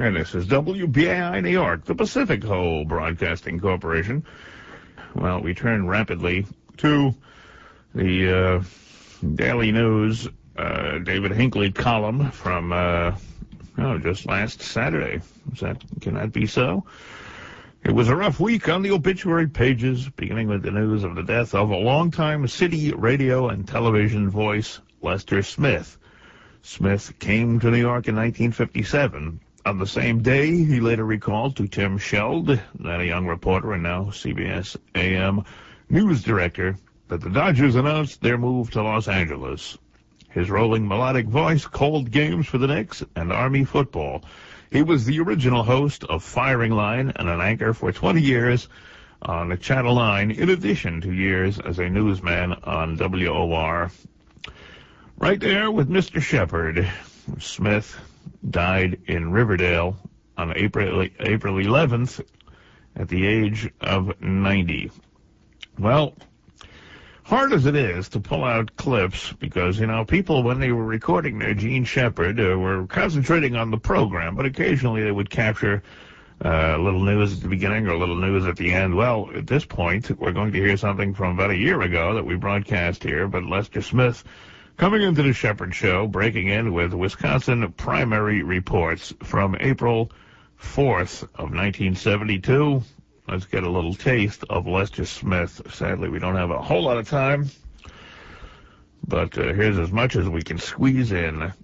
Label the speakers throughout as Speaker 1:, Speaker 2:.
Speaker 1: And this is WBAI New York, the Pacific Hole Broadcasting Corporation. Well, we turn rapidly to the Daily News David Hinckley column from just last Saturday. Can that be so? It was a rough week on the obituary pages, beginning with the news of the death of a longtime city radio and television voice, Lester Smith. Smith came to New York in 1957. On the same day, he later recalled to Tim Sheld, then a young reporter and now CBS AM news director, that the Dodgers announced their move to Los Angeles. His rolling melodic voice called games for the Knicks and Army football. He was the original host of Firing Line and an anchor for 20 years on Channel 9, in addition to years as a newsman on WOR. Right there with Mr. Shepard. Smith died in Riverdale on April 11th at the age of 90. Well, hard as it is to pull out clips because, people, when they were recording their Gene Shepard, were concentrating on the program, but occasionally they would capture a little news at the beginning or a little news at the end. Well, at this point, we're going to hear something from about a year ago that we broadcast here, but Lester Smith coming into the Shepard Show, breaking in with Wisconsin primary reports from April 4th of 1972. Let's get a little taste of Lester Smith. Sadly, we don't have a whole lot of time, but here's as much as we can squeeze in.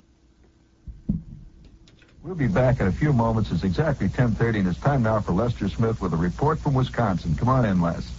Speaker 2: We'll be back in a few moments. It's exactly 10:30, and it's time now for Lester Smith with a report from Wisconsin. Come on in, Les.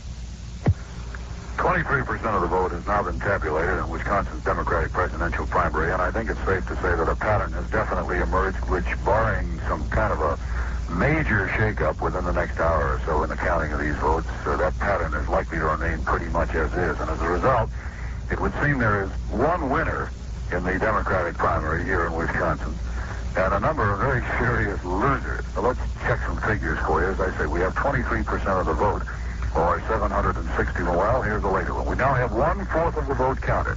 Speaker 3: 23% of the vote has now been tabulated in Wisconsin's Democratic presidential primary, and I think it's safe to say that a pattern has definitely emerged, which, barring some kind of a major shakeup within the next hour or so in the counting of these votes, that pattern is likely to remain pretty much as is. And as a result, it would seem there is one winner in the Democratic primary here in Wisconsin, and a number of very serious losers. So let's check some figures for you. As I say, we have 23% of the vote, or 760. Well, here's the later one. We now have 1/4 of the vote counted.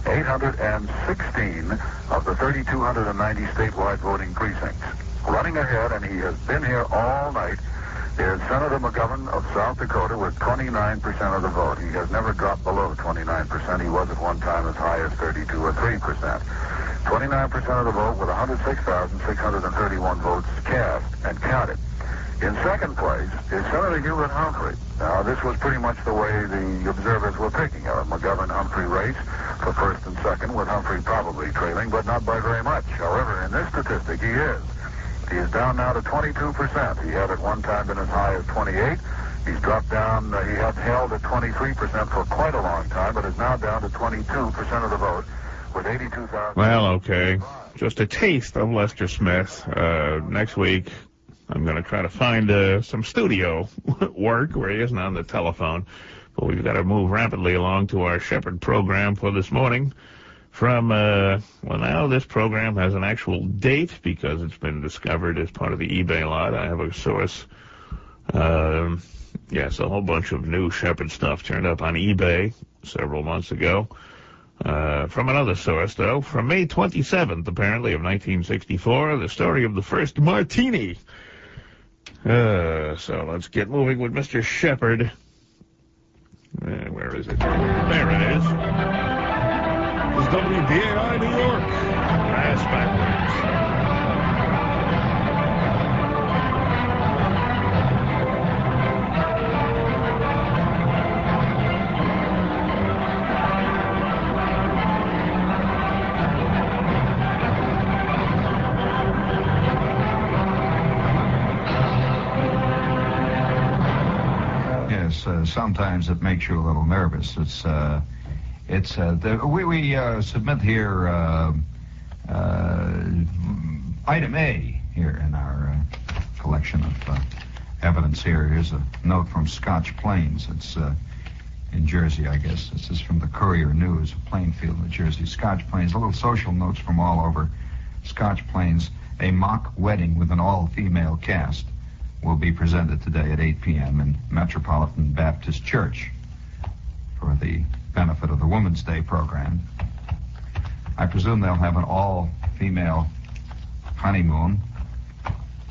Speaker 3: 816 of the 3,290 statewide voting precincts. Running ahead, and he has been here all night, is Senator McGovern of South Dakota with 29% of the vote. He has never dropped below 29%. He was at one time as high as 32 or 3%. 29% of the vote with 106,631 votes cast and counted. In second place is Senator Hubert Humphrey. Now, this was pretty much the way the observers were picking a McGovern-Humphrey race for first and second, with Humphrey probably trailing, but not by very much. However, in this statistic, he is. He is down now to 22%. He had at one time been as high as 28. He's dropped down. He had held at 23% for quite a long time, but is now down to 22% of the vote with 82,000.
Speaker 1: Well, okay. Just a taste of Lester Smith. Next week, I'm going to try to find some studio work where he isn't on the telephone. But we've got to move rapidly along to our Shepard program for this morning. Now this program has an actual date because it's been discovered as part of the eBay lot. I have a source. Yes, a whole bunch of new Shepard stuff turned up on eBay several months ago. From another source, though, from May 27th, apparently, of 1964, the story of the first martini. So let's get moving with Mr. Shepard. Where is it? There it is. It's WBAI New York. Ass backwards.
Speaker 2: Sometimes it makes you a little nervous. We submit here item A here in our collection of evidence here. Here's a note from Scotch Plains. It's in Jersey, I guess. This is from the Courier News of Plainfield, New Jersey. Scotch Plains, a little social notes from all over Scotch Plains. A mock wedding with an all-female cast will be presented today at 8 p.m. in Metropolitan Baptist Church for the benefit of the Women's Day program. I presume they'll have an all-female honeymoon.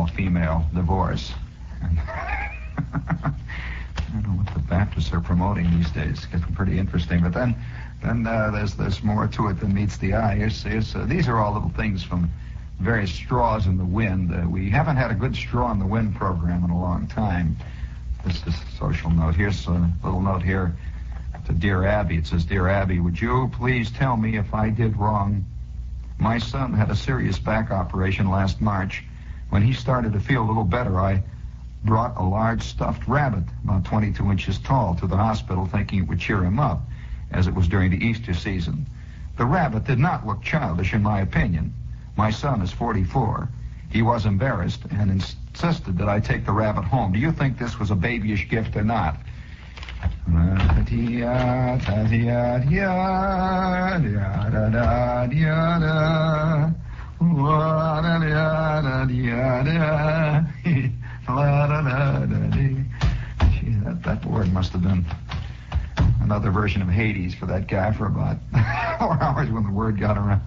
Speaker 2: male-female divorce. And I don't know what the Baptists are promoting these days. It's getting pretty interesting. But then there's more to it than meets the eye. These are all little things from various straws in the wind. We haven't had a good straw in the wind program in a long time. This is a social note. Here's a little note here to Dear Abby. It says, Dear Abby, would you please tell me if I did wrong? My son had a serious back operation last March. When he started to feel a little better, I brought a large stuffed rabbit, about 22 inches tall, to the hospital thinking it would cheer him up, as it was during the Easter season. The rabbit did not look childish, in my opinion. My son is 44. He was embarrassed and insisted that I take the rabbit home. Do you think this was a babyish gift or not? That word must have been another version of Hades for that guy for about 4 hours when the word got around.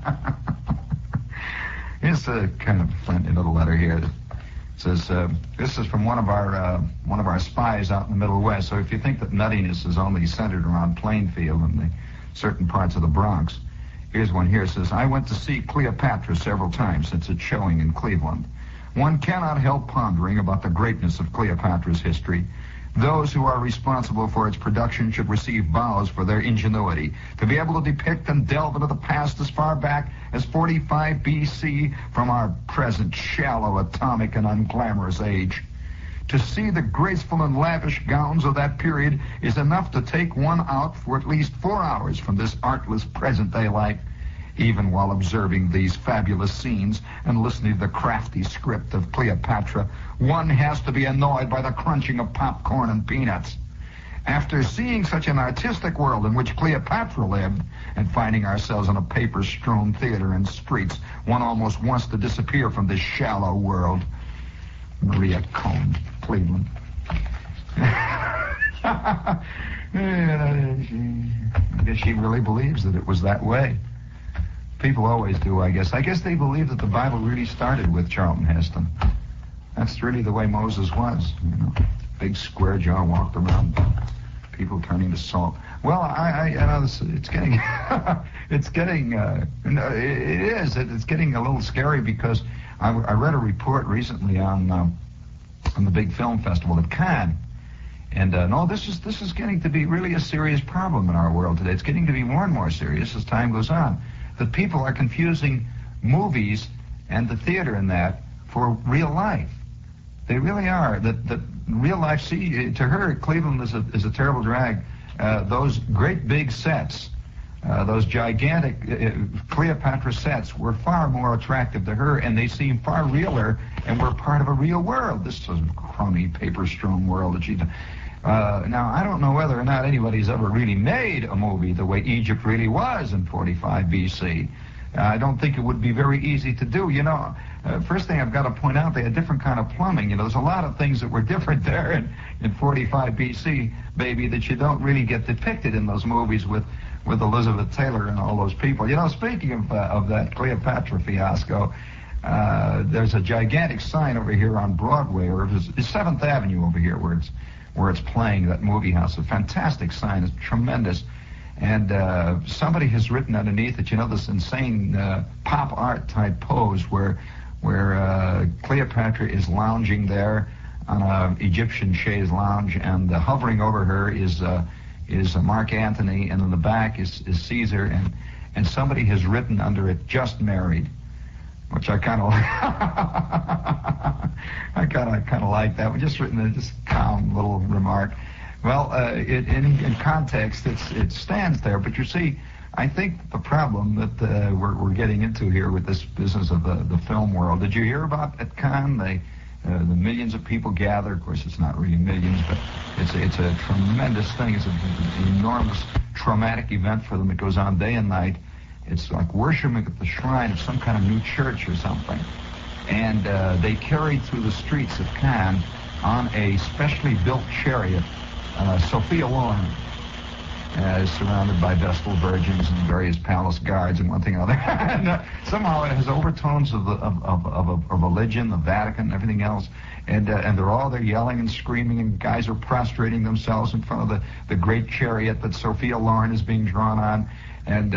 Speaker 2: Here's a kind of friendly little letter here. It says, this is from one of our spies out in the Middle West. So if you think that nuttiness is only centered around Plainfield and the certain parts of the Bronx, here's one here. It says, I went to see Cleopatra several times since its showing in Cleveland. One cannot help pondering about the greatness of Cleopatra's history. Those who are responsible for its production should receive bows for their ingenuity. To be able to depict and delve into the past as far back as 45 BC from our present shallow, atomic, and unglamorous age. To see the graceful and lavish gowns of that period is enough to take one out for at least 4 hours from this artless present-day life. Even while observing these fabulous scenes and listening to the crafty script of Cleopatra, one has to be annoyed by the crunching of popcorn and peanuts. After seeing such an artistic world in which Cleopatra lived and finding ourselves in a paper-strewn theater and streets, one almost wants to disappear from this shallow world. Maria Cone, Cleveland. I guess she really believes that it was that way. People always do, I guess. I guess they believe that the Bible really started with Charlton Heston. That's really the way Moses was, you know. Big square jaw, walked around, people turning to salt. Well, I know it's getting, it's getting a little scary because I read a report recently on the big film festival at Cannes. And no, this is getting to be really a serious problem in our world today. It's getting to be more and more serious as time goes on. That people are confusing movies and the theater in that for real life. They really are. That real life, see, to her, Cleveland is a terrible drag. Those great big sets, those gigantic Cleopatra sets were far more attractive to her, and they seem far realer and were part of a real world. This is a crummy, paper-strewn world that she... now, I don't know whether or not anybody's ever really made a movie the way Egypt really was in 45 BC. I don't think it would be very easy to do. You know, first thing I've got to point out, they had different kind of plumbing. You know, there's a lot of things that were different there in 45 BC, baby, that you don't really get depicted in those movies with Elizabeth Taylor and all those people. You know, speaking of that Cleopatra fiasco, there's a gigantic sign over here on Broadway, or it's 7th Avenue over here where it's playing, that movie house. A fantastic sign. It's tremendous. And somebody has written underneath it, you know, this insane pop art type pose where Cleopatra is lounging there on an Egyptian chaise lounge, and hovering over her is Mark Antony, and in the back is Caesar, and somebody has written under it, "Just married," which I kind of like that one. Just written a calm little remark. Well, in context, it stands there. But you see, I think the problem that we're getting into here with this business of the film world. Did you hear about at Cannes? The millions of people gather. Of course, it's not really millions, but it's a tremendous thing. It's an enormous traumatic event for them. It goes on day and night. It's like worshiping at the shrine of some kind of new church or something. And they carried through the streets of Cannes on a specially built chariot, Sophia Loren. surrounded by Vestal virgins and various palace guards and one thing or another. And, somehow it has overtones of a religion, the Vatican, and everything else. And they're all there yelling and screaming, and guys are prostrating themselves in front of the great chariot that Sophia Loren is being drawn on. And,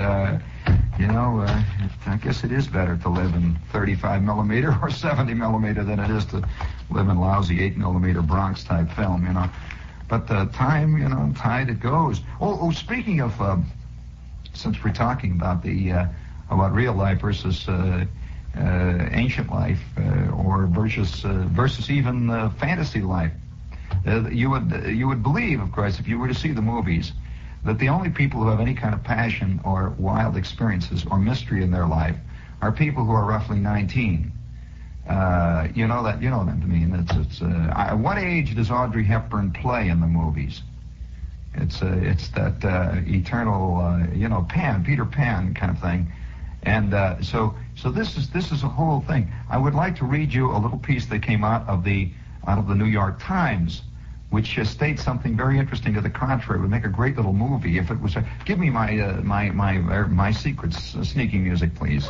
Speaker 2: I guess it is better to live in 35 millimeter or 70 millimeter than it is to live in lousy 8 millimeter Bronx type film, But time, tide it goes. Oh, speaking of, since we're talking about about real life versus ancient life, or versus even fantasy life, you would believe, of course, if you were to see the movies, that the only people who have any kind of passion or wild experiences or mystery in their life are people who are roughly 19. You know what I mean. At what age does Audrey Hepburn play in the movies? It's that eternal, Peter Pan kind of thing. And so this is a whole thing. I would like to read you a little piece that came out of the New York Times, which states something very interesting to the contrary. It would make a great little movie if it was. Give me my secrets sneaking music, please.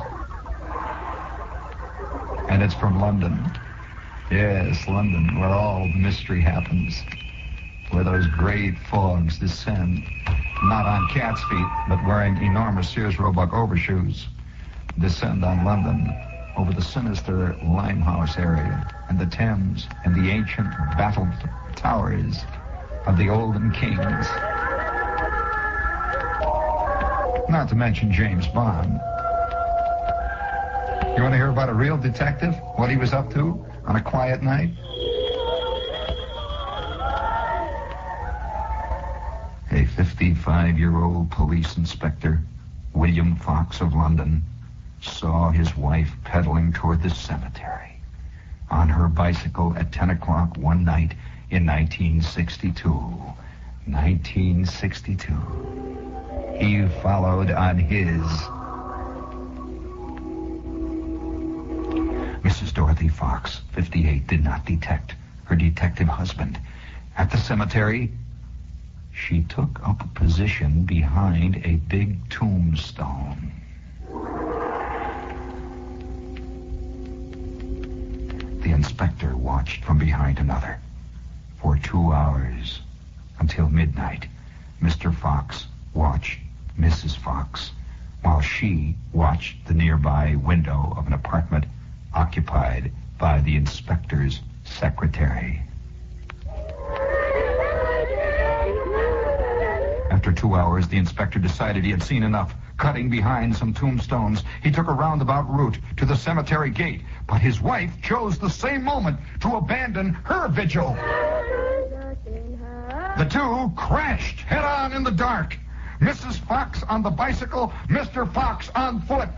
Speaker 2: And it's from London. Yes, London, where all mystery happens. Where those great fogs descend, not on cat's feet, but wearing enormous Sears Roebuck overshoes, descend on London over the sinister Limehouse area and the Thames and the ancient battled towers of the olden kings. Not to mention James Bond. You want to hear about a real detective? What he was up to on a quiet night? A 55-year-old police inspector, William Fox of London, saw his wife pedaling toward the cemetery on her bicycle at 10 o'clock one night in 1962. 1962. He followed on his. Mrs. Dorothy Fox, 58, did not detect her detective husband. At the cemetery, she took up a position behind a big tombstone. The inspector watched from behind another for 2 hours until midnight. Mr. Fox watched Mrs. Fox while she watched the nearby window of an apartment occupied by the inspector's secretary. After 2 hours, the inspector decided he had seen enough. Cutting behind some tombstones, he took a roundabout route to the cemetery gate, but his wife chose the same moment to abandon her vigil. The two crashed head-on in the dark. Mrs. Fox on the bicycle, Mr. Fox on foot.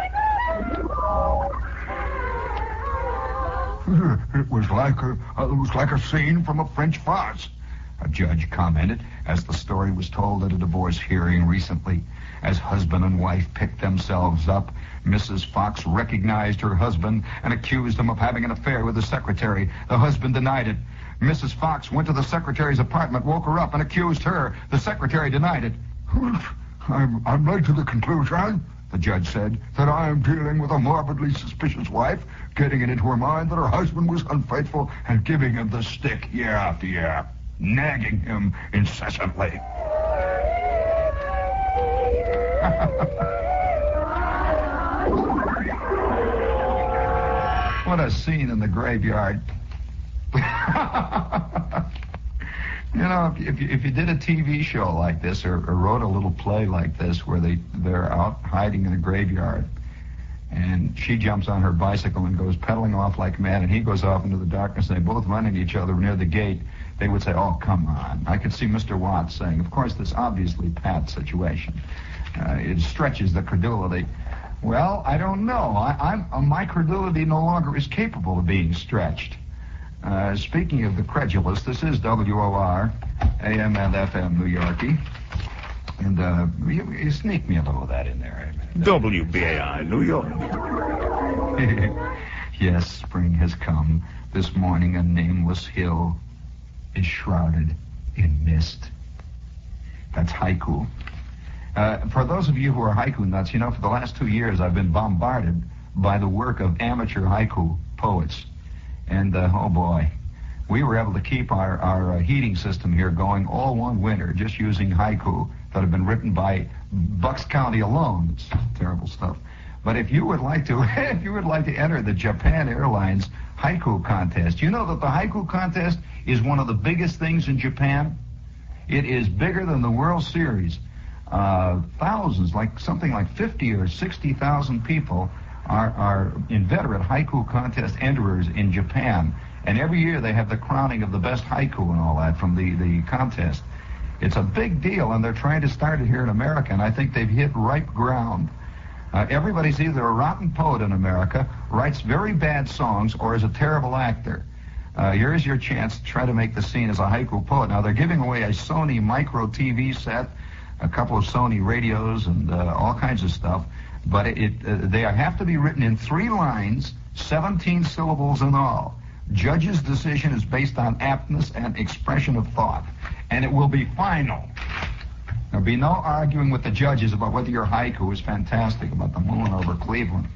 Speaker 2: It was like a scene from a French farce, a judge commented as the story was told at a divorce hearing recently. As husband and wife picked themselves up, Mrs. Fox recognized her husband and accused him of having an affair with the secretary. The husband denied it. Mrs. Fox went to the secretary's apartment, woke her up, and accused her. The secretary denied it. I'm led to the conclusion, the judge said, that I am dealing with a morbidly suspicious wife, getting it into her mind that her husband was unfaithful and giving him the stick year after year, nagging him incessantly. What a scene in the graveyard. If you did a TV show like this or wrote a little play like this where they're out hiding in a graveyard and she jumps on her bicycle and goes pedaling off like mad and he goes off into the darkness and they both run into each other near the gate, they would say, oh, come on. I could see Mr. Watts saying, of course, this obviously Pat situation. It stretches the credulity. Well, I don't know. My credulity no longer is capable of being stretched. Speaking of the credulous, this is WOR, AM and FM New Yorkie. And you sneak me a little of that in there.
Speaker 1: WBAI New York.
Speaker 2: Yes, spring has come. This morning a nameless hill is shrouded in mist. That's haiku. For those of you who are haiku nuts, you know, for the last 2 years I've been bombarded by the work of amateur haiku poets. And, oh boy, we were able to keep our heating system here going all one winter just using haiku that have been written by Bucks County alone. It's terrible stuff. But if you would like to, enter the Japan Airlines haiku contest, you know that the haiku contest is one of the biggest things in Japan. It is bigger than the World Series. Thousands, something like 50 or 60,000 people are inveterate haiku contest enterers in Japan. And every year they have the crowning of the best haiku and all that from the contest. It's a big deal, and they're trying to start it here in America, and I think they've hit ripe ground. Everybody's either a rotten poet in America, writes very bad songs, or is a terrible actor. Here's your chance to try to make the scene as a haiku poet. Now, they're giving away a Sony micro TV set, a couple of Sony radios, and all kinds of stuff. But they have to be written in 3 lines, 17 syllables in all. Judge's decision is based on aptness and expression of thought. And it will be final. There'll be no arguing with the judges about whether your haiku is fantastic about the moon over Cleveland.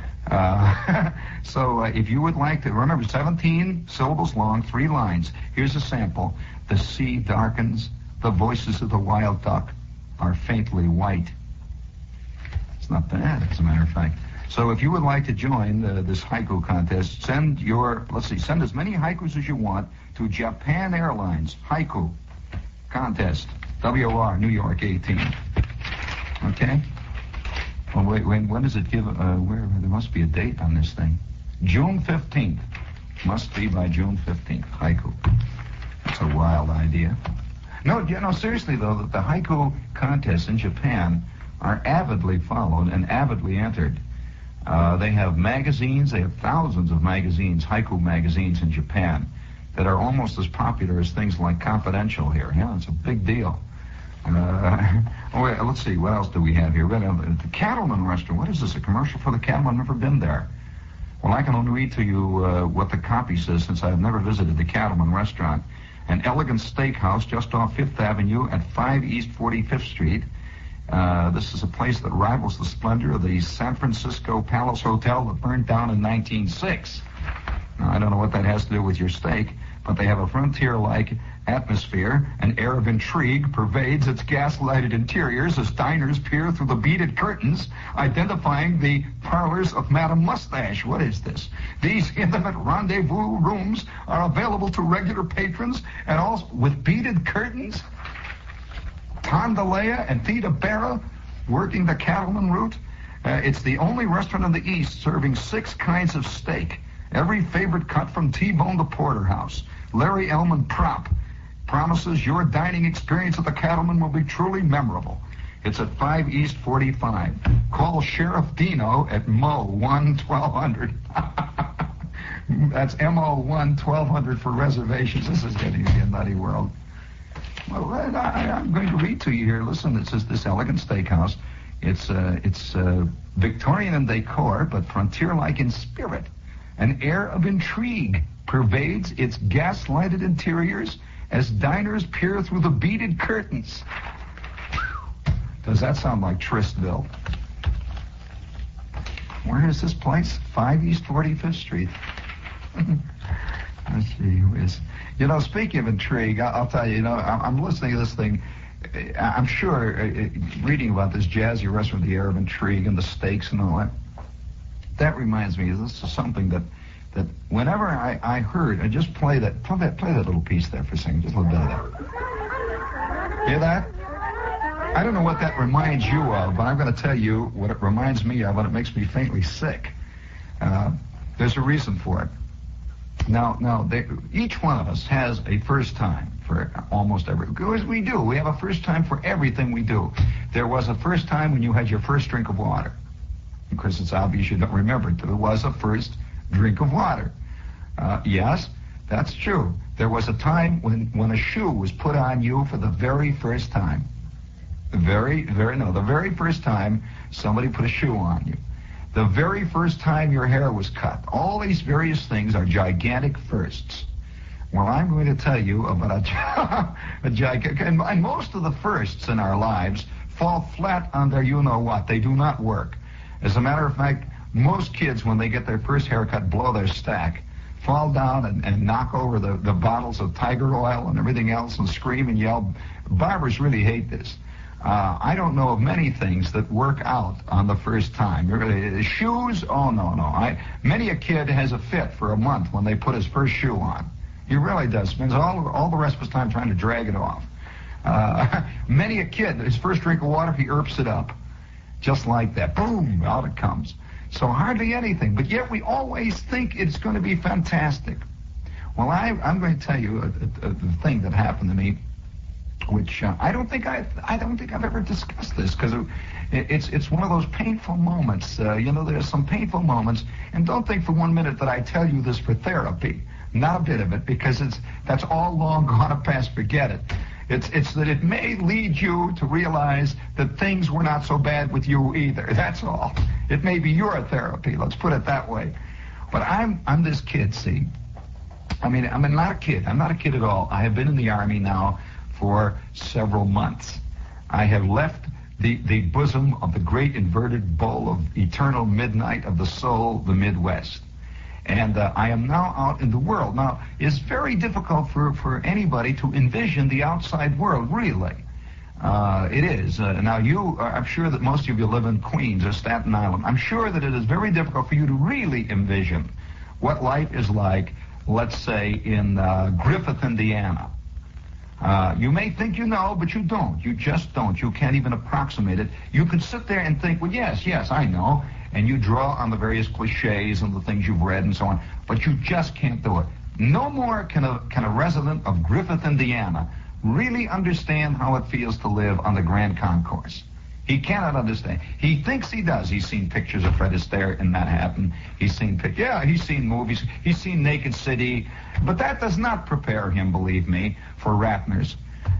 Speaker 2: So if you would like to, remember, 17 syllables long, 3 lines. Here's a sample. The sea darkens, the voices of the wild duck are faintly white. It's not bad, as a matter of fact. So if you would like to join this haiku contest, send as many haikus as you want to Japan Airlines Haiku Contest, WR, New York 18. Okay? Well, wait, when does it give, there must be a date on this thing. June 15th. Must be by June 15th, haiku. That's a wild idea. No, seriously, though, that the haiku contests in Japan are avidly followed and avidly entered. They have magazines, they have thousands of magazines, haiku magazines in Japan, that are almost as popular as things like Confidential here. Yeah, it's a big deal. Let's see, what else do we have here? The Cattleman Restaurant. What is this, a commercial for the Cattleman? I've never been there. Well, I can only read to you what the copy says, since I've never visited the Cattleman Restaurant. An elegant steakhouse just off 5th Avenue at 5 East 45th Street. This is a place that rivals the splendor of the San Francisco Palace Hotel that burned down in 1906. Now, I don't know what that has to do with your steak, but they have a frontier-like atmosphere. An air of intrigue pervades its gas-lighted interiors as diners peer through the beaded curtains, identifying the parlors of Madame Mustache. What is this? These intimate rendezvous rooms are available to regular patrons, and also with beaded curtains. Tondalea and Theta Barra working the cattleman route. It's the only restaurant in the East serving 6 kinds of steak. Every favorite cut from T-bone to porterhouse. Larry Elman Prop promises your dining experience at the Cattleman will be truly memorable. It's at 5 East 45. Call Sheriff Dino at MO1-1200. That's MO1-1200 for reservations. This is getting to be a nutty world. Well, I'm going to read to you here. Listen, it says this elegant steakhouse. It's Victorian in decor, but frontier-like in spirit. An air of intrigue pervades its gas-lighted interiors as diners peer through the beaded curtains. Does that sound like Tristville? Where is this place? 5 East 45th Street. Let's see, who is... speaking of intrigue, I'll tell you, I'm listening to this thing. I'm sure, reading about this jazzy restaurant, the air of intrigue and the steaks and all that, that reminds me, this is something that whenever I heard, I just play that little piece there for a second, just a little bit of that. Hear that? I don't know what that reminds you of, but I'm going to tell you what it reminds me of, and it makes me faintly sick. There's a reason for it. Now, each one of us has a first time for almost everything. Because we do. We have a first time for everything we do. There was a first time when you had your first drink of water. Of course, it's obvious you don't remember it. There was a first drink of water. Yes, that's true. There was a time when a shoe was put on you for the very first time. The very first time somebody put a shoe on you. The very first time your hair was cut. All these various things are gigantic firsts. Well, I'm going to tell you about a gigantic, and most of the firsts in our lives fall flat on their you-know-what. They do not work. As a matter of fact, most kids, when they get their first haircut, blow their stack, fall down and knock over the bottles of Tiger Oil and everything else and scream and yell. Barbers really hate this. I don't know of many things that work out on the first time. Shoes? Oh, no. Many a kid has a fit for a month when they put his first shoe on. He really does. Spends all the rest of his time trying to drag it off. Many a kid, his first drink of water, he irps it up. Just like that. Boom, out it comes. So hardly anything. But yet we always think it's going to be fantastic. Well, I'm going to tell you a thing that happened to me, which I don't think I've ever discussed this, because it's one of those painful moments. There's some painful moments, and don't think for 1 minute that I tell you this for therapy. Not a bit of it, because that's all long gone past. Forget it. It's that it may lead you to realize that things were not so bad with you either. That's all. It may be your therapy. Let's put it that way. But I'm this kid. See, I'm not a kid. I'm not a kid at all. I have been in the Army now for several months. I have left the bosom of the great inverted bowl of eternal midnight of the soul, the Midwest. And I am now out in the world. Now, it's very difficult for anybody to envision the outside world, really. It is. Now, I'm sure that most of you live in Queens or Staten Island. I'm sure that it is very difficult for you to really envision what life is like, let's say, in Griffith, Indiana. You may think you know, but you don't. You just don't. You can't even approximate it. You can sit there and think, well, yes, I know. And you draw on the various cliches and the things you've read and so on, but you just can't do it. No more can a resident of Griffith, Indiana, really understand how it feels to live on the Grand Concourse. He cannot understand. He thinks he does. He's seen pictures of Fred Astaire in Manhattan. He's seen movies. He's seen Naked City. But that does not prepare him, believe me, for Ratner's.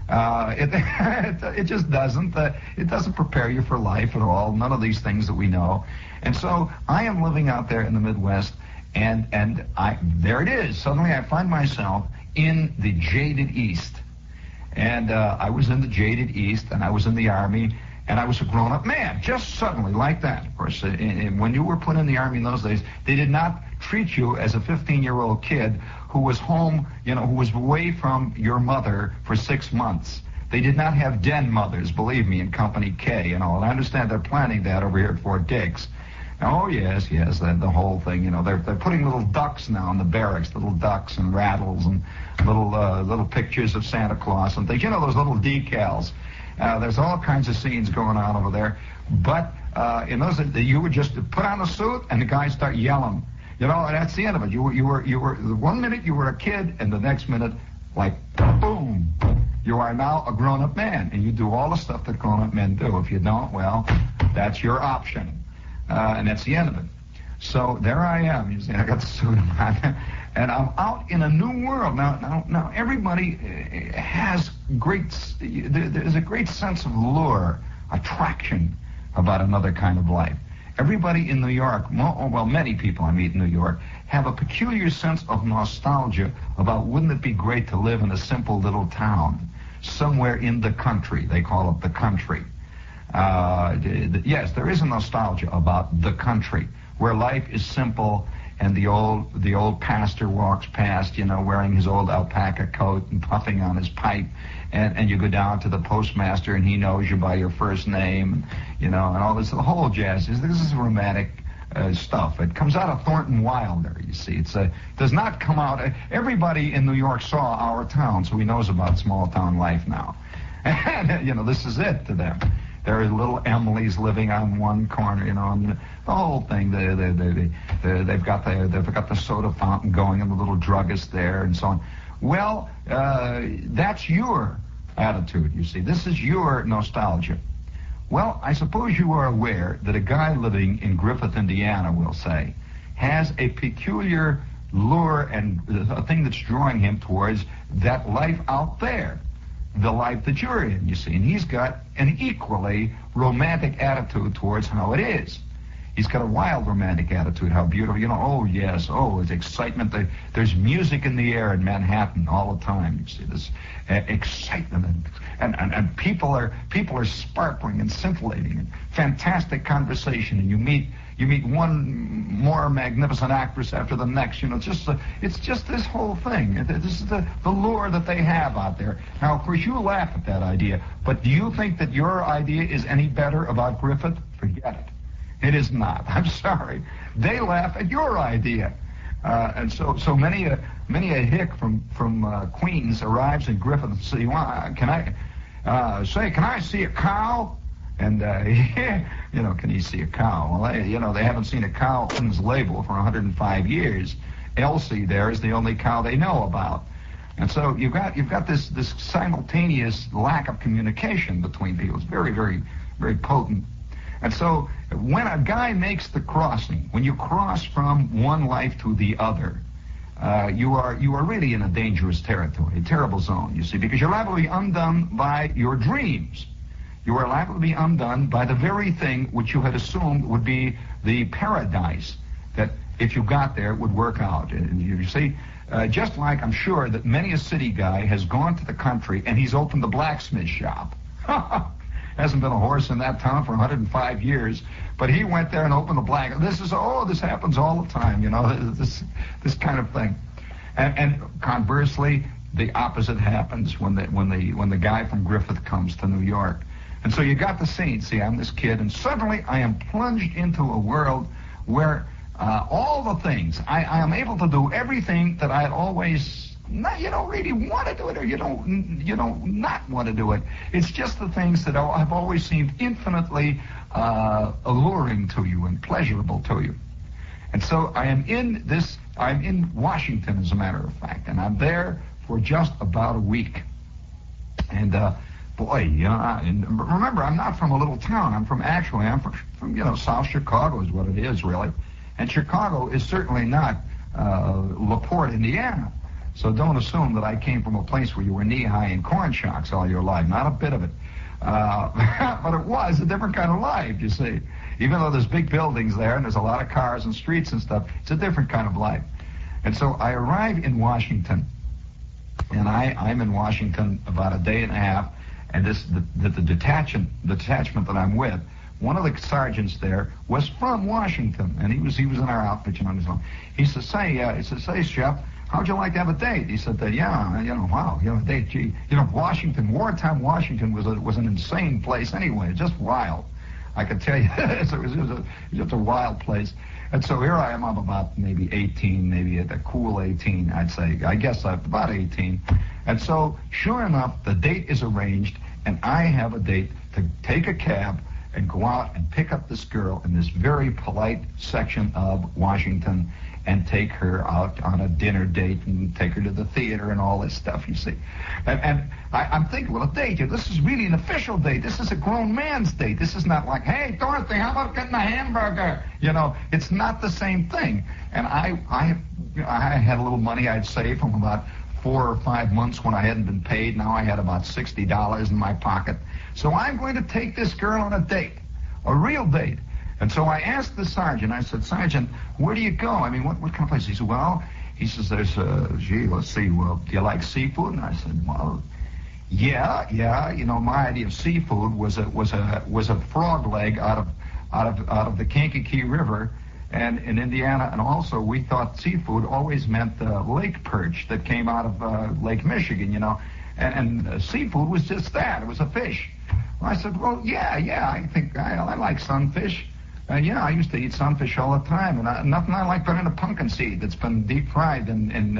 Speaker 2: It just doesn't. It doesn't prepare you for life at all. None of these things that we know. And so I am living out there in the Midwest, and there it is. Suddenly I find myself in the jaded East. And I was in the jaded East, and I was in the Army, and I was a grown-up man, just suddenly like that. Of course, when you were put in the Army in those days, they did not treat you as a 15-year-old kid who was home, who was away from your mother for 6 months. They did not have den mothers, believe me, in Company K and all. And I understand they're planning that over here at Fort Dix. Oh, yes, the whole thing, they're putting little ducks now in the barracks, little ducks and rattles and little pictures of Santa Claus and things. Those little decals. There's all kinds of scenes going on over there. But in those, you would just put on a suit and the guys start yelling. And that's the end of it. You were 1 minute you were a kid, and the next minute, like, boom, you are now a grown-up man, and you do all the stuff that grown-up men do. If you don't, well, that's your option. And that's the end of it. So there I am. You see, I got the suit on, and I'm out in a new world. Now everybody has there's a great sense of lure, attraction about another kind of life. Everybody in New York, many people I meet in New York, have a peculiar sense of nostalgia about wouldn't it be great to live in a simple little town somewhere in the country. They call it the country. Yes, there is a nostalgia about the country, where life is simple, and the old pastor walks past, wearing his old alpaca coat and puffing on his pipe, and you go down to the postmaster and he knows you by your first name, and all this, the whole jazz. This is romantic stuff. It comes out of Thornton Wilder, you see. It does not come out. Everybody in New York saw our town, so he knows about small town life now. And, this is it to them. There are little Emily's living on one corner, and the whole thing. They've got the soda fountain going, and the little druggist there, and so on. Well, that's your attitude, you see. This is your nostalgia. Well, I suppose you are aware that a guy living in Griffith, Indiana, we'll say, has a peculiar lure and a thing that's drawing him towards that life out there. The life that you're in, you see. And he's got an equally romantic attitude towards how it is. He's got a wild romantic attitude. How beautiful, oh yes, it's excitement. There's music in the air in Manhattan all the time. You see this excitement, and people are sparkling and scintillating, and fantastic conversation, and you meet one more magnificent actress after the next. It's just this whole thing. This is the lure that they have out there. Now, of course, you laugh at that idea, but do you think that your idea is any better about Griffith? Forget it. It is not. I'm sorry. They laugh at your idea. And so many a hick from Queens arrives in Griffith and says, can I see a cow? And, can he see a cow? Well, they haven't seen a cow on his label for 105 years. Elsie there is the only cow they know about. And so you've got this simultaneous lack of communication between people. It's very, very, very potent. And so when a guy makes the crossing, when you cross from one life to the other, you are really in a dangerous territory, a terrible zone, you see, because you're liable to be undone by your dreams. You are liable to be undone by the very thing which you had assumed would be the paradise, that if you got there, it would work out. And you see, just like I'm sure that many a city guy has gone to the country and he's opened a blacksmith shop. Hasn't been a horse in that town for 105 years, but he went there and opened the black. This happens all the time, this kind of thing. And conversely, the opposite happens when the guy from Griffith comes to New York. And so you got the scene. See, I'm this kid, and suddenly I am plunged into a world where all the things, I am able to do everything that I had always, you don't really want to do it, or you don't not want to do it. It's just the things that have always seemed infinitely alluring to you and pleasurable to you. And so I'm in Washington, as a matter of fact, and I'm there for just about a week. And and remember, I'm not from a little town. I'm from South Chicago is what it is, really. And Chicago is certainly not LaPorte, Indiana. So don't assume that I came from a place where you were knee-high in corn shocks all your life. Not a bit of it. But it was a different kind of life, you see. Even though there's big buildings there and there's a lot of cars and streets and stuff, it's a different kind of life. And so I arrive in Washington, and I'm in Washington about a day and a half, and the detachment that I'm with, one of the sergeants there was from Washington, and he was in our outfit, He says, say, Shep, how'd you like to have a date? He said, a date, gee. Washington, wartime Washington was an insane place anyway, just wild. I could tell you, it was just a wild place. And so here I am, I'm about maybe 18, maybe at a cool 18, I'd say. I guess I'm about 18. And so, sure enough, the date is arranged, and I have a date to take a cab and go out and pick up this girl in this very polite section of Washington and take her out on a dinner date and take her to the theater and all this stuff, you see. And I'm thinking, well, a date, this is really an official date. This is a grown man's date. This is not like, hey, Dorothy, how about getting a hamburger? It's not the same thing. And I had a little money I'd saved from about 4 or 5 months when I hadn't been paid. Now I had about $60 in my pocket. So I'm going to take this girl on a date, a real date. And so I asked the sergeant, I said, Sergeant, where do you go? I mean, what kind of place? He said, there's let's see, well, do you like seafood? And I said, well, yeah, my idea of seafood was a frog leg out of the Kankakee River and in Indiana, and also we thought seafood always meant lake perch that came out of Lake Michigan, and seafood was just that. It was a fish. Well, I said, well, yeah, I think I like sunfish. I used to eat sunfish all the time, and nothing I like better than a pumpkin seed that's been deep fried in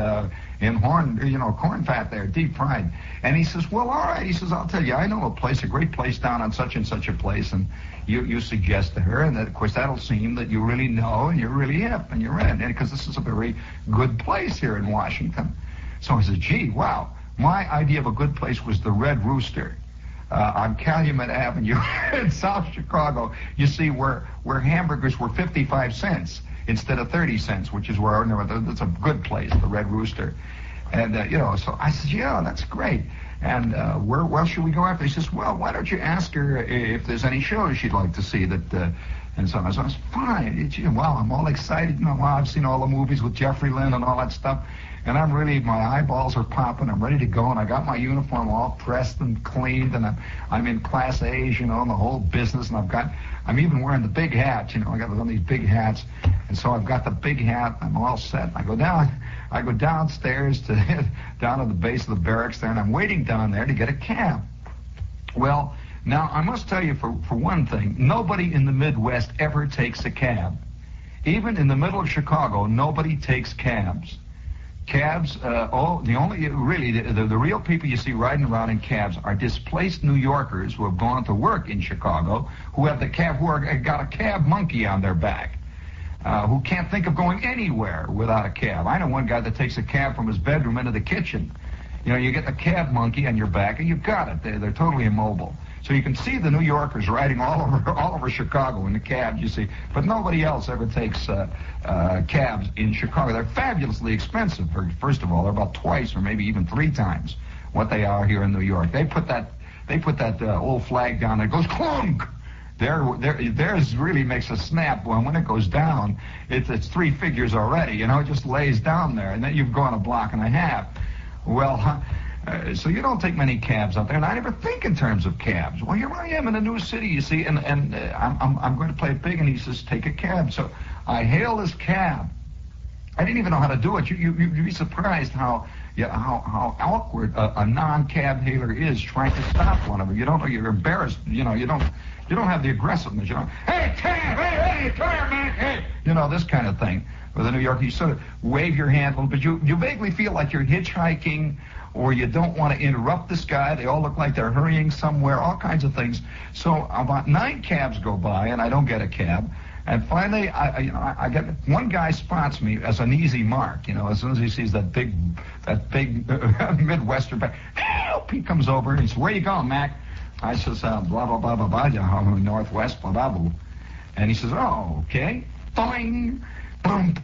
Speaker 2: corn fat there, deep fried. And he says, well, all right. He says, I'll tell you, I know a great place down on such and such a place, and you suggest to her, and of course that'll seem that you really know and you're really hip and you're in, because this is a very good place here in Washington. So I said, gee, wow, my idea of a good place was the Red Rooster. On Calumet Avenue in South Chicago, you see, where hamburgers were 55 cents instead of 30 cents, which is where that's a good place, the Red Rooster. And, so I said, yeah, that's great. And where should we go after? He says, well, why don't you ask her if there's any shows she'd like to see that And so I was fine. Wow, I'm all excited. Wow, I've seen all the movies with Jeffrey Lynn and all that stuff. And I'm really, my eyeballs are popping. I'm ready to go. And I got my uniform all pressed and cleaned. And I'm in Class A's, and the whole business. And I'm even wearing the big hat. I got one of these big hats. And so I've got the big hat. I'm all set. I go downstairs down to the base of the barracks there. And I'm waiting down there to get a cab. Well, now, I must tell you, for one thing, nobody in the Midwest ever takes a cab. Even in the middle of Chicago, nobody takes cabs. Cabs, the real people you see riding around in cabs are displaced New Yorkers who have gone to work in Chicago, who have got a cab monkey on their back, who can't think of going anywhere without a cab. I know one guy that takes a cab from his bedroom into the kitchen. You get the cab monkey on your back, and you've got it. They're totally immobile. So you can see the New Yorkers riding all over Chicago in the cabs, you see. But nobody else ever takes cabs in Chicago. They're fabulously expensive, first of all. They're about twice or maybe even 3 times what they are here in New York. They put that old flag down there. It goes clunk. Theirs really makes a snap. When it goes down, it's 3 figures already. It just lays down there. And then you've gone a block and a half. Well, so you don't take many cabs out there, and I never think in terms of cabs. Well, here I am in a new city, you see, and I'm going to play it big, and he says, take a cab. So I hail this cab. I didn't even know how to do it. You'd be surprised how awkward a non-cab hailer is trying to stop one of them. You don't know, you're embarrassed. You don't have the aggressiveness. Hey, cab, hey, come here, man, hey. This kind of thing. With a New Yorker, you sort of wave your hand a little bit. You vaguely feel like you're hitchhiking, or you don't want to interrupt this guy. They all look like they're hurrying somewhere, all kinds of things. So about 9 cabs go by, and I don't get a cab. And finally, I get one guy spots me as an easy mark. As soon as he sees that big Midwestern bag, help! He comes over and he says, "Where you going, Mac?" I says, "Blah blah blah blah blah, Northwest, blah blah blah." And he says, "Oh, okay." Boing. Boom,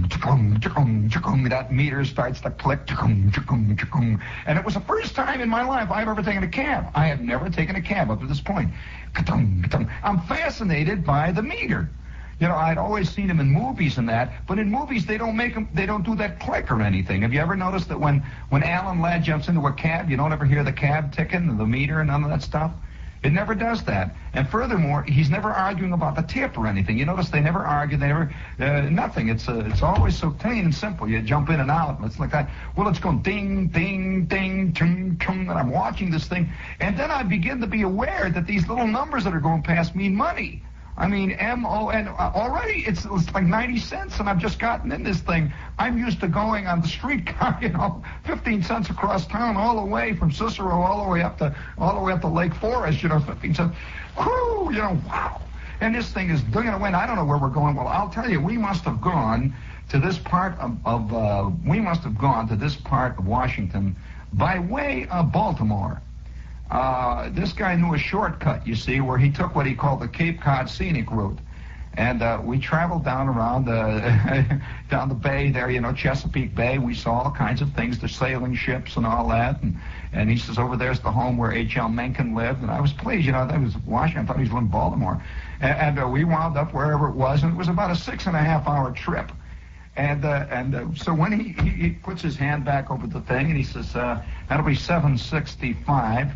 Speaker 2: that meter starts to click, and it was the first time in my life I've ever taken a cab. I have never taken a cab up to this point. I'm fascinated by the meter. I'd always seen them in movies and that, but in movies they don't do that click or anything. Have you ever noticed that when Alan Ladd jumps into a cab, you don't ever hear the cab ticking, the meter and none of that stuff? It never does that. And furthermore, he's never arguing about the tip or anything. You notice they never argue, nothing. It's always so clean and simple. You jump in and out, and it's like that. Well, it's going ding, ding, ding, chung, chung, and I'm watching this thing. And then I begin to be aware that these little numbers that are going past mean money. I mean, M-O-N, already it's like 90 cents, and I've just gotten in this thing. I'm used to going on the streetcar, 15 cents across town, all the way from Cicero, all the way up to Lake Forest, 15 cents. Whoo, wow. And this thing is doing away, and I don't know where we're going. Well, I'll tell you, we must have gone to this part of Washington by way of Baltimore. This guy knew a shortcut, you see, where he took what he called the Cape Cod Scenic Route. And we traveled down around down the bay there, Chesapeake Bay. We saw all kinds of things, the sailing ships and all that. And he says, over there's the home where H.L. Mencken lived. And I was pleased, that was Washington. I thought he was in Baltimore. And we wound up wherever it was, and it was about a 6.5-hour trip. And so when he puts his hand back over the thing, and he says, that'll be 765.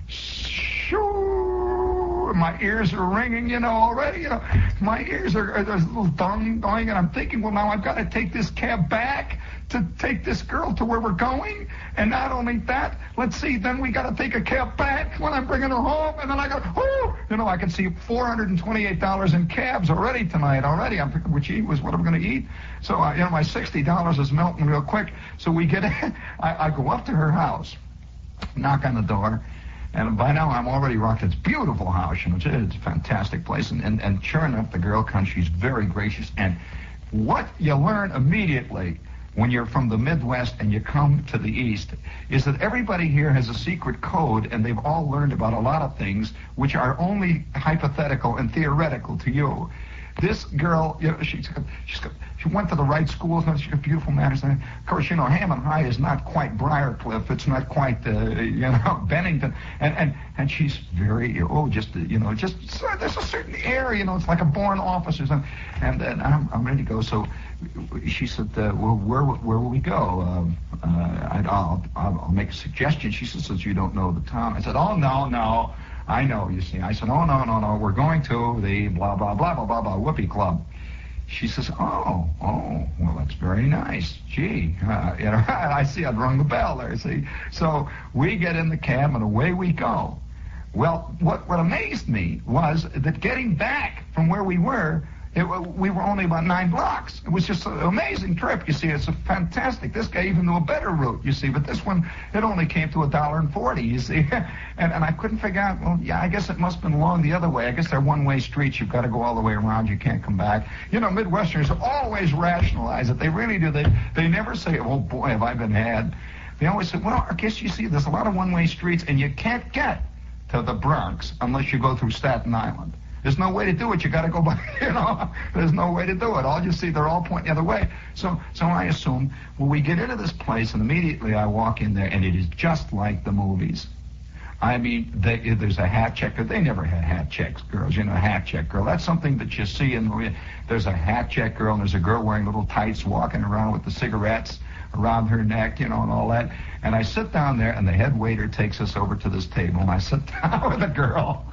Speaker 2: Shoo! My ears are ringing, already. My ears are there's a little going, and I'm thinking, well, now I've got to take this cab back to take this girl to where we're going. And not only that, let's see, then we got to take a cab back when I'm bringing her home, and then I go, I can see $428 in cabs already tonight. I'm thinking, what am I going to eat? So, my $60 is melting real quick. So we get in. I go up to her house, knock on the door. And by now, I'm already rocked. It's a beautiful house, it's a fantastic place. And sure enough, the girl comes. She's very gracious. And what you learn immediately when you're from the Midwest and you come to the East is that everybody here has a secret code, and they've all learned about a lot of things which are only hypothetical and theoretical to you. This girl, she went to the right schools, and she's got beautiful manners. And of course, Hammond High is not quite Briarcliff. It's not quite, Bennington. And she's very, there's a certain air, it's like a born officer. And I'm ready to go. So she said, well, where will we go? I'll make a suggestion. She says, since you don't know the town. I said, oh, no. I know, you see. I said, oh, no. We're going to the blah, blah, blah, blah, blah, blah, Whoopee Club. She says, oh, well, that's very nice. Gee, I see I'd rung the bell there, see. So we get in the cab and away we go. Well, what amazed me was that getting back from where we were, we were only about 9 blocks. It was just an amazing trip, you see. It's a fantastic. This guy even knew a better route, you see. But this one, it only came to $1.40, you see. and I couldn't figure out, well, yeah, I guess it must have been along the other way. I guess they're one-way streets. You've got to go all the way around. You can't come back. Midwesterners always rationalize it. They really do. They never say, oh, boy, have I been had. They always say, well, I guess you see, there's a lot of one-way streets, and you can't get to the Bronx unless you go through Staten Island. There's no way to do it. You got to go by, There's no way to do it. All you see, they're all pointing the other way. So I assume, well, we get into this place, and immediately I walk in there, and it is just like the movies. I mean, there's a hat checker. They never had hat checks, girls. A hat check girl. That's something that you see in the movie. There's a hat check girl, and there's a girl wearing little tights walking around with the cigarettes around her neck, and all that. And I sit down there, and the head waiter takes us over to this table, and I sit down with a girl.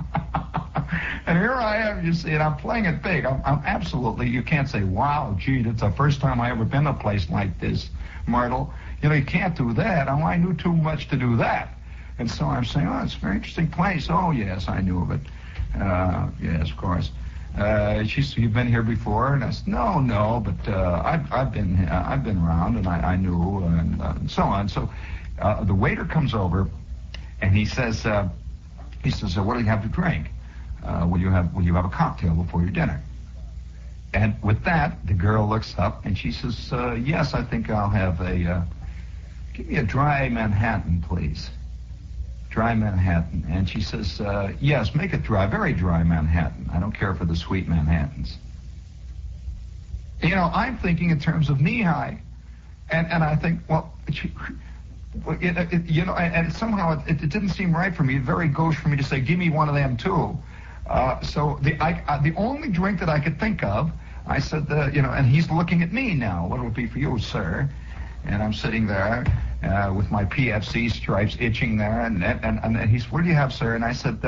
Speaker 2: And here I am, you see, and I'm playing it big. I'm absolutely, you can't say, wow, gee, that's the first time I ever been to a place like this, Myrtle. You can't do that. I knew too much to do that. And so I'm saying, oh, it's a very interesting place. Oh, yes, I knew of it. Yes, of course. She said, you've been here before? And I said, no, but I've been around, and I knew, and so on. So the waiter comes over, and he says, what do you have to drink? Will you have a cocktail before your dinner? And with that, the girl looks up and she says, yes, I think I'll have give me a dry Manhattan, please. Dry Manhattan. And she says, yes, make it dry, very dry Manhattan. I don't care for the sweet Manhattans. I'm thinking in terms of knee-high. And I think, well, and somehow it didn't seem right for me, very gauche for me to say, give me one of them too. So the only drink that I could think of, I said, and he's looking at me now. What will it be for you, sir? And I'm sitting there with my PFC stripes itching there, and he said, what do you have, sir? And I said,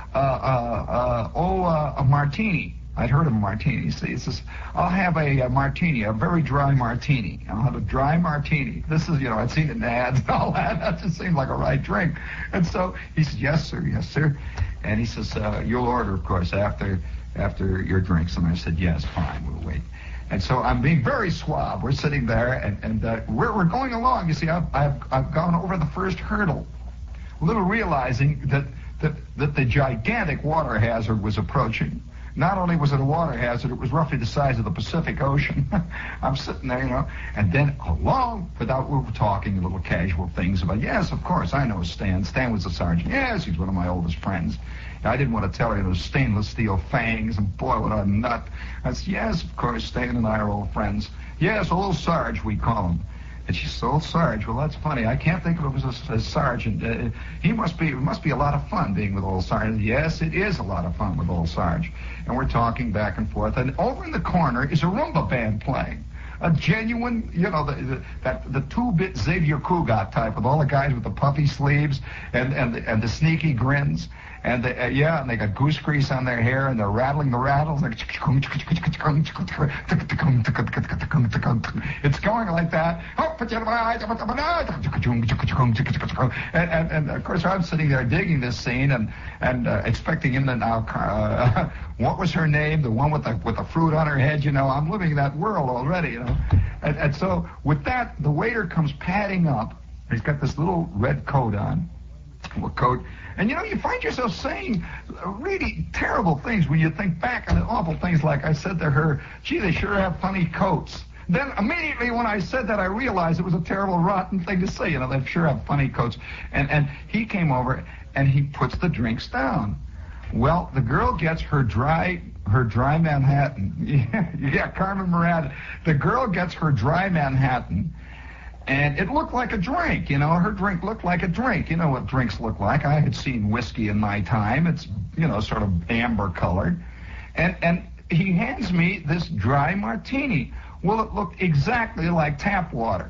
Speaker 2: a martini. I'd heard of a martini. So he says, I'll have a martini, a very dry martini. I'll have a dry martini. This is, I'd seen it in ads and all that. That just seemed like a right drink. And so he says, yes, sir. And he says, you'll order, of course, after your drinks. And I said, yes, fine, we'll wait. And so I'm being very suave. We're sitting there, and we're going along. You see, I've gone over the first hurdle, little realizing that the gigantic water hazard was approaching. Not only was it a water hazard, it was roughly the size of the Pacific Ocean. I'm sitting there, and then along, we were talking little casual things about, yes, of course, I know Stan. Stan was a sergeant. Yes, he's one of my oldest friends. I didn't want to tell her those stainless steel fangs, and boy, what a nut. I said, yes, of course, Stan and I are old friends. Yes, old Sarge, we call him. And she said, old Sarge, well, that's funny. I can't think of him as a sergeant. It must be a lot of fun being with old Sarge. Yes, it is a lot of fun with old Sarge. And we're talking back and forth. And over in the corner is a rumba band playing. A genuine, the 2-bit Xavier Cugat type with all the guys with the puffy sleeves and the sneaky grins. And they got goose grease on their hair, and they're rattling the rattles. It's going like that. And of course, I'm sitting there digging this scene and expecting him to now. What was her name? The one with the fruit on her head. I'm living in that world already. And so with that, the waiter comes padding up. He's got this little red coat on. Coat. And you find yourself saying really terrible things when you think back on the awful things like I said to her, gee, they sure have funny coats. Then immediately when I said that, I realized it was a terrible, rotten thing to say. They sure have funny coats. And he came over and he puts the drinks down. Well, the girl gets her dry Manhattan. Yeah, Carmen Miranda. The girl gets her dry Manhattan, and it looked like a drink. You know, her drink looked like a drink. You know what drinks look like. I had seen whiskey in my time. It's, you know, sort of amber colored. And he hands me this dry martini. Well, it looked exactly like tap water.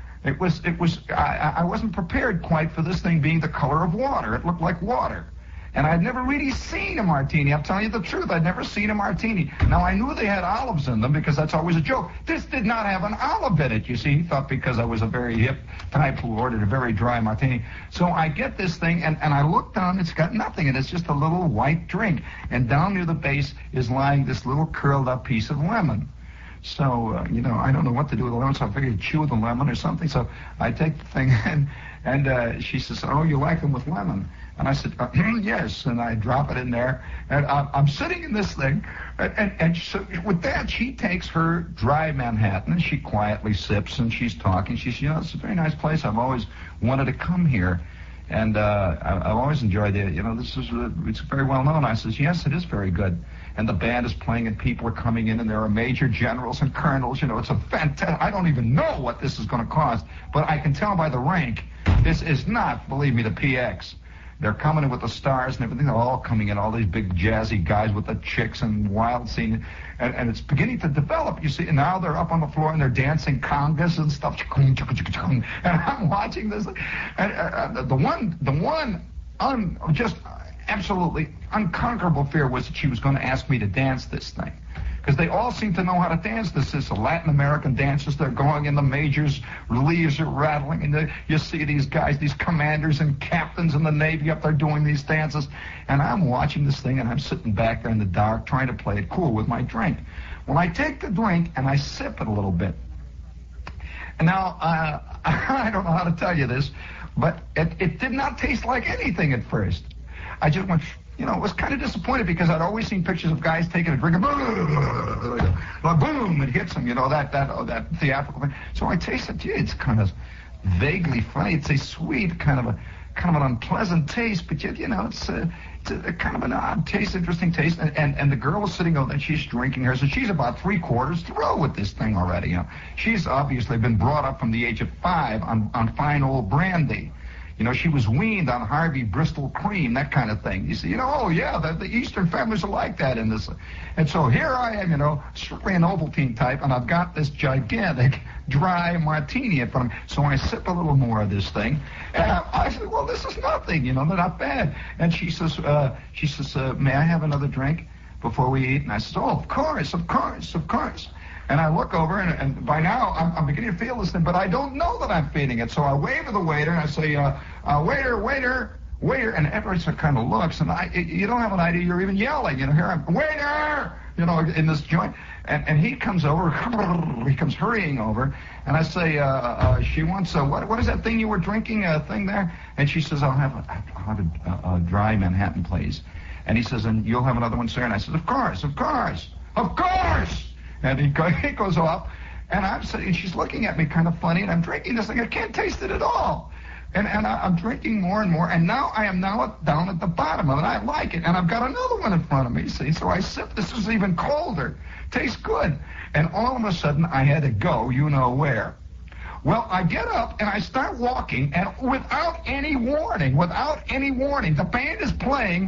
Speaker 2: I wasn't prepared quite for this thing being the color of water. It looked like water. And I'd never really seen a martini. I'm telling you the truth. I'd never seen a martini. Now, I knew they had olives in them because that's always a joke. This did not have an olive in it, you see. He thought because I was a very hip type who ordered a very dry martini. So I get this thing, and I look down. It's got nothing, and it's just a little white drink. And down near the base is lying this little curled up piece of lemon. So, you know, I don't know what to do with the lemon, so I figured chew the lemon or something. So I take the thing, and she says, oh, you like them with lemon? And I said, yes, and I drop it in there. And I'm sitting in this thing, and so with that, she takes her dry Manhattan, and she quietly sips, and she's talking. She says, you know, it's a very nice place. I've always wanted to come here. And I've always enjoyed it. You know, it's very well known. I says, yes, it is very good. And the band is playing, and people are coming in, and there are major generals and colonels. You know, it's a fantastic. I don't even know what this is going to cost, but I can tell by the rank, this is not, believe me, the PX. They're coming in with the stars and everything. They're all coming in, all these big jazzy guys with the chicks and wild scene. And it's beginning to develop, you see. And now they're up on the floor and they're dancing congas and stuff. And I'm watching this. And the one just absolutely unconquerable fear was that she was going to ask me to dance this thing. Because they all seem to know how to dance this. It's a Latin American dances. They're going in the majors. Leaves are rattling. And you see these guys, these commanders and captains in the Navy up there doing these dances. And I'm watching this thing, and I'm sitting back there in the dark trying to play it cool with my drink. Well, I take the drink, and I sip it a little bit. And now, I don't know how to tell you this, but it did not taste like anything at first. I just went... You know, it was kind of disappointed because I'd always seen pictures of guys taking a drink and boom, it hits them, you know, that theatrical thing. So I tasted, gee, it's kind of vaguely funny. It's a sweet, kind of an unpleasant taste, but yet, you know, it's a kind of an odd taste, interesting taste. And the girl was sitting over there, and she's drinking hers, and she's about 3/4 through with this thing already, you know. She's obviously been brought up from the age of 5 on fine old brandy. You know, she was weaned on Harvey Bristol cream, that kind of thing. You see, you know, oh, yeah, the Eastern families are like that in this. And so here I am, you know, strictly an Ovaltine type, and I've got this gigantic dry martini in front of me. So I sip a little more of this thing. And I said, well, this is nothing, you know, they're not bad. And she says, may I have another drink before we eat? And I said, oh, of course. And I look over, and by now, I'm beginning to feel this thing, but I don't know that I'm feeling it. So I wave to the waiter, and I say, waiter, and everybody kind of looks, and you don't have an idea, you're even yelling. You know, here I'm, waiter, you know, in this joint. And he comes over, he comes hurrying over, and I say, she wants, what is that thing you were drinking, thing there? And she says, I'll have a dry Manhattan, please. And he says, and you'll have another one, sir? And I said, of course. And he goes off, and I'm sitting, she's looking at me kind of funny, and I'm drinking this thing. I can't taste it at all. And I'm drinking more and more, and now I am down at the bottom of it. I like it, and I've got another one in front of me, see? So I sip. This is even colder. Tastes good. And all of a sudden, I had to go, you know where. Well, I get up, and I start walking, and without any warning, the band is playing...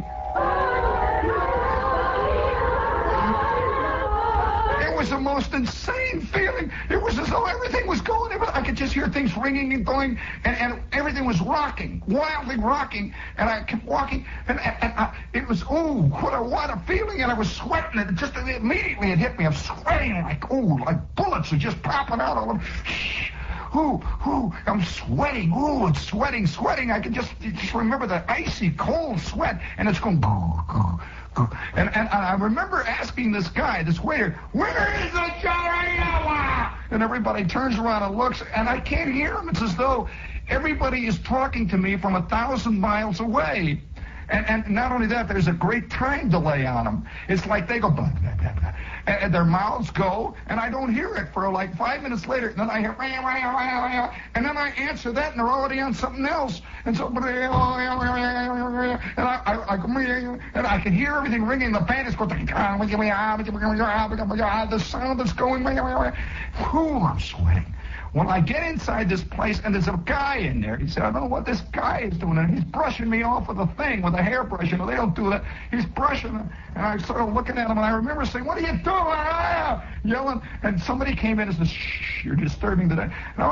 Speaker 2: It was the most insane feeling. It was as though everything was going. I could just hear things ringing and going, and everything was rocking, wildly rocking. And I kept walking, and it was, what a feeling. And I was sweating, and just immediately it hit me. I'm sweating, like bullets are just popping out all over. I'm sweating. It's sweating. I can just remember the icy, cold sweat, and it's going, And I remember asking this guy, this waiter, where is the Charayawa? And everybody turns around and looks, and I can't hear him. It's as though everybody is talking to me from 1,000 miles away. And not only that, there's a great time delay on them. It's like they go, blah, blah, blah, blah. and their mouths go, and I don't hear it for like 5 minutes later. And then I hear, and then I answer that, and they're already on something else. And so, and I can hear everything ringing. The band is going, the sound that's going, whew, I'm sweating. When I get inside this place, and there's a guy in there, he said, I don't know what this guy is doing, and he's brushing me off with a thing, with a hairbrush. You know, they don't do that. He's brushing, and I started looking at him, and I remember saying, what are you doing? Yelling, and somebody came in and said, shh, you're disturbing today.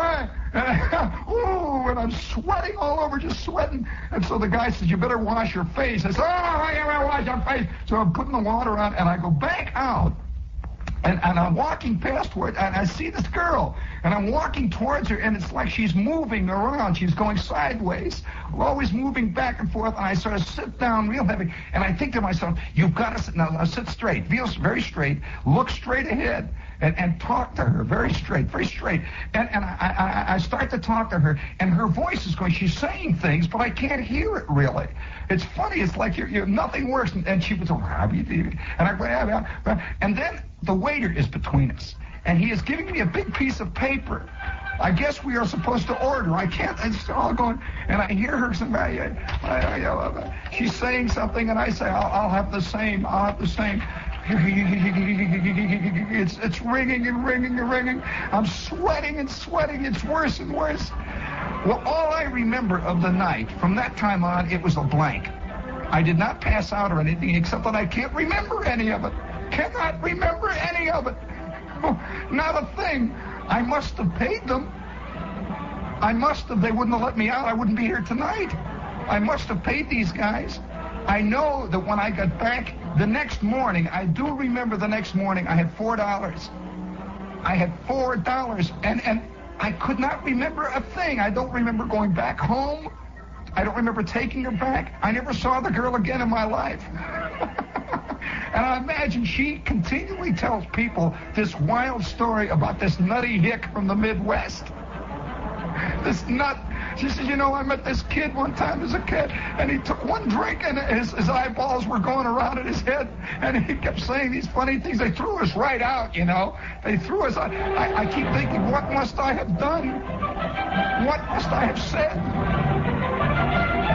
Speaker 2: And I'm sweating all over, just sweating. And so the guy says, you better wash your face. I said, I gotta wash your face. So I'm putting the water on, and I go back out. And I'm walking past her, and I see this girl, and I'm walking towards her, and it's like she's moving around. She's going sideways, always moving back and forth, and I sort of sit down real heavy, and I think to myself, you've got to sit, now sit straight, feel very straight, look straight ahead, and talk to her very straight, very straight. And I start to talk to her, and her voice is going, she's saying things, but I can't hear it really. It's funny, it's like you're nothing works, and she was, and I go, and then the waiter is between us, and he is giving me a big piece of paper. I guess we are supposed to order. I can't, it's all going, and I hear her saying, she's saying something, and I say, I'll have the same, I'll have the same. It's ringing and ringing and ringing. I'm sweating and sweating. It's worse and worse. Well, all I remember of the night, from that time on, it was a blank. I did not pass out or anything, except that I can't remember any of it. Cannot remember any of it. Not a thing. I must have paid them. I must have. They wouldn't have let me out. I wouldn't be here tonight. I must have paid these guys. I know that when I got back the next morning, I do remember the next morning, I had $4. I had $4, and I could not remember a thing. I don't remember going back home. I don't remember taking her back. I never saw the girl again in my life. And I imagine she continually tells people this wild story about this nutty hick from the Midwest. This nut. She says, you know, I met this kid one time as a kid, and he took one drink, and his eyeballs were going around in his head, and he kept saying these funny things. They threw us right out, you know. They threw us out. I keep thinking, what must I have done? What must I have said?